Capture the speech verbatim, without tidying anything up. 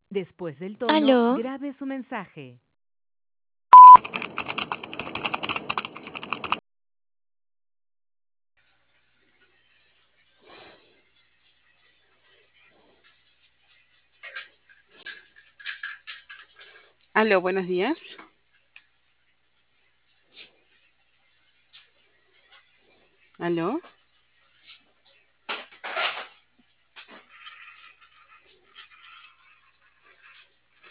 Después del tono, ¿Aló? grabe su mensaje. Aló, buenos días. Aló.